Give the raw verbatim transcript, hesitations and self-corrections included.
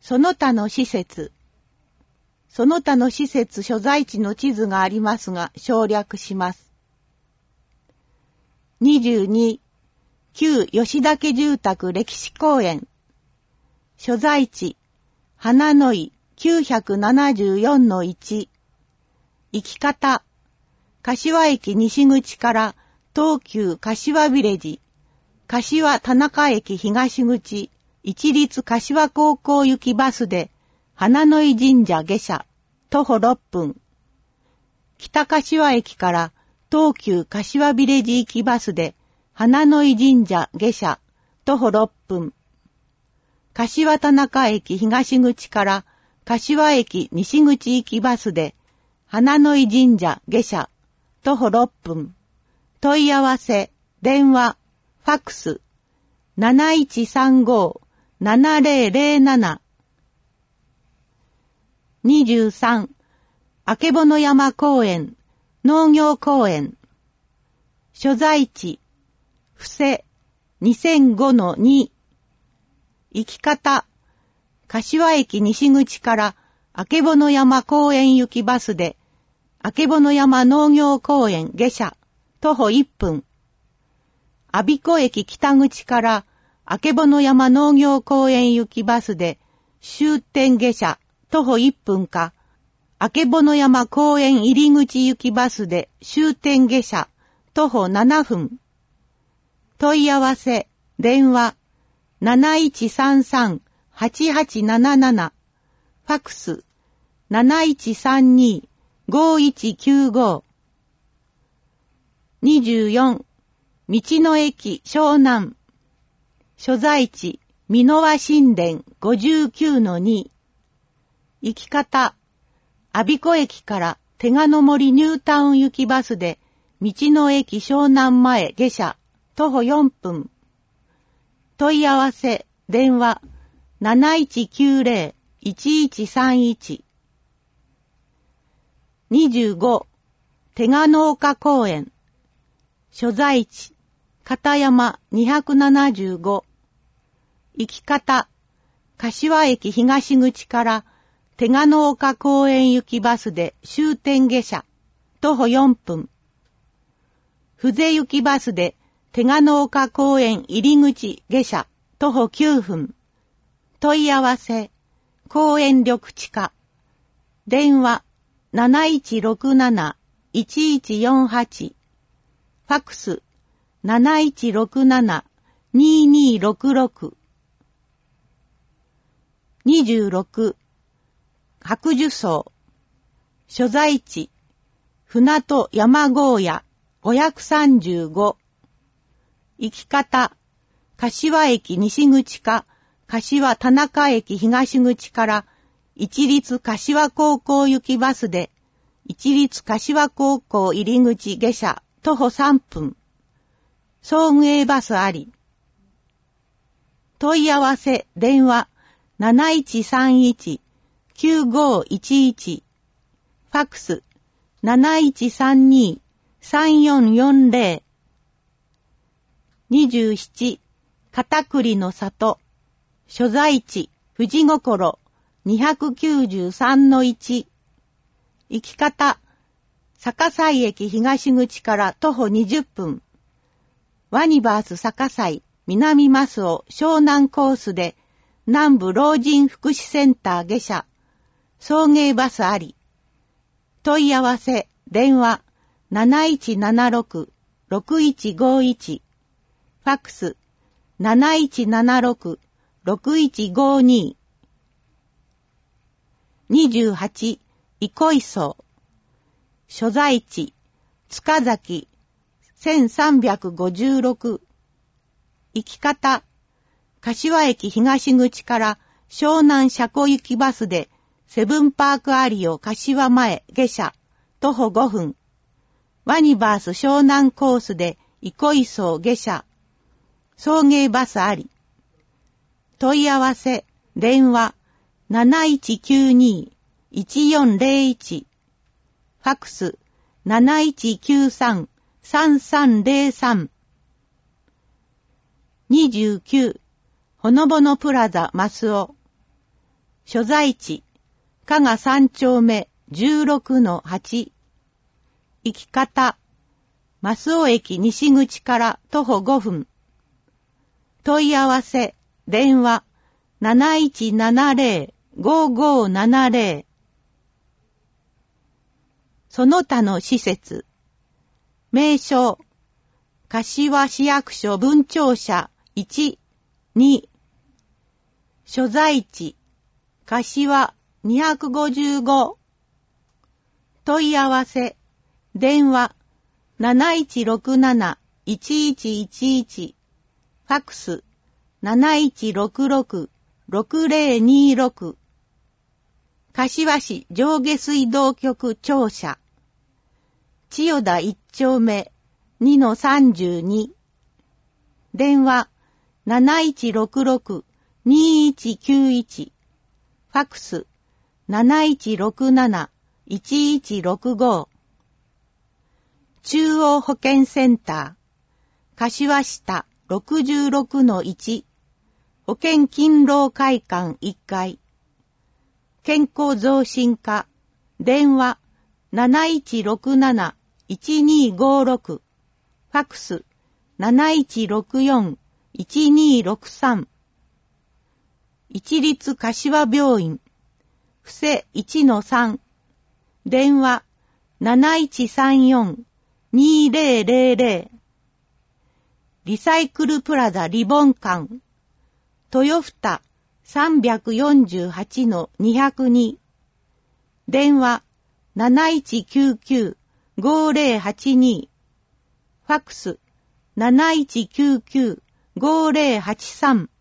その他の施設。その他の施設所在地の地図がありますが、省略します。にじゅうに、旧吉田家住宅歴史公園。所在地、花の井 きゅうひゃくななじゅうよんのいち。行き方、柏駅西口から東急柏ビレッジ、柏田中駅東口、一律柏高校行きバスで、花の井神社下車、徒歩ろっぷん。北柏駅から東急柏ビレッジ行きバスで、花の井神社下車、徒歩ろっぷん。柏田中駅東口から柏駅西口行きバスで、花の井神社下車、徒歩ろっぷん。問い合わせ、電話、ファックス、なないちさんごーななぜろぜろなな。にじゅうさん、あけぼの山公園、農業公園。所在地、布施、にせんごのに。行き方、柏駅西口からあけぼの山公園行きバスで、あけぼの山農業公園下車、徒歩いっぷん。阿鼻子駅北口からあけぼの山農業公園行きバスで、終点下車、徒歩いっぷんか、あけぼの山公園入り口行きバスで終点下車、徒歩ななふん。問い合わせ、電話、なないちさんさんはちはちなななな。ファックス、なないちさんにーごいちきゅうご。にじゅうよん、道の駅湘南。所在地、美濃和神殿 ごじゅうきゅうのに。行き方、阿鼻子駅から手賀の森ニュータウン行きバスで、道の駅湘南前下車、徒歩よんぷん。問い合わせ、電話、なないちきゅうぜろいちいちさんいち。にじゅうご、手賀の丘公園。所在地、片山にひゃくななじゅうご。行き方、柏駅東口から手賀の丘公園行きバスで終点下車、徒歩よんぷん。布施行きバスで手賀の丘公園入り口下車、徒歩きゅうふん。問い合わせ、公園緑地課。電話、なないちろくなないちいちよんはち。ファックス、なないちろくななにーにーろくろく。にじゅうろく、白樹荘。所在地、船戸山郷屋ごひゃくさんじゅうご。行き方、柏駅西口か柏田中駅東口から一律柏高校行きバスで一律柏高校入り口下車徒歩さんぷん。送迎バスあり。問い合わせ電話なないちさんいちきゅうごいちいち。ファックスなないちさんにさんよんよんぜろ。にじゅうなな、片栗の里。所在地、富士心にひゃくきゅうじゅうさんのいち。行き方、逆西駅東口から徒歩にじゅっぷん。ワニバース逆西、南増尾湘南コースで、南部老人福祉センター下車。送迎バスあり。問い合わせ、電話、なないちななろくろくいちごいち。ファックス、なないちななろくろくいちごに。にじゅうはち、憩い荘。所在地、塚崎せんさんびゃくごじゅうろく。行き方、柏駅東口から湘南車庫行きバスでセブンパークアリオ柏前下車徒歩ごふん。ワニバース湘南コースで憩い荘下車。送迎バスあり。問い合わせ、電話、なないちきゅうにいちよんぜろいち。ファックス、なないちきゅうさんさんさんぜろさん。にじゅうきゅう、ほのぼのプラザマスオ。 所在地、加賀三丁目 じゅうろくのはち。行き方、増尾駅西口から徒歩ごふん。問い合わせ、電話、なないちななぜろ ごごななぜろ。その他の施設。名称、柏市役所分庁舎いち、に。所在地、柏にひゃくごじゅうご。問い合わせ、電話、なないちろくなな いちいちいちいち。ファックス、なないちろくろく ろくぜろにろく。柏市上下水道局庁舎。千代田一丁目 にのさんじゅうに。電話、なないちろくろく にいちきゅういち。ファックス、なないちろくなな いちいちろくご。中央保健センター、柏下ろくじゅうろくのいち。保健勤労会館いっかい。健康増進課、電話、なないちろくなな いちにごろく。ファックス、なないちろくよん いちにろくさん。一律柏病院、布施 いちのさん。電話、なないちさんよん にぜろぜろぜろ。リサイクルプラザリボン館、豊蓋 さんよんはちのにひゃくに。電話、なないちきゅうきゅう ごぜろはちに。ファックス、なないちきゅうきゅう ごぜろはちさん。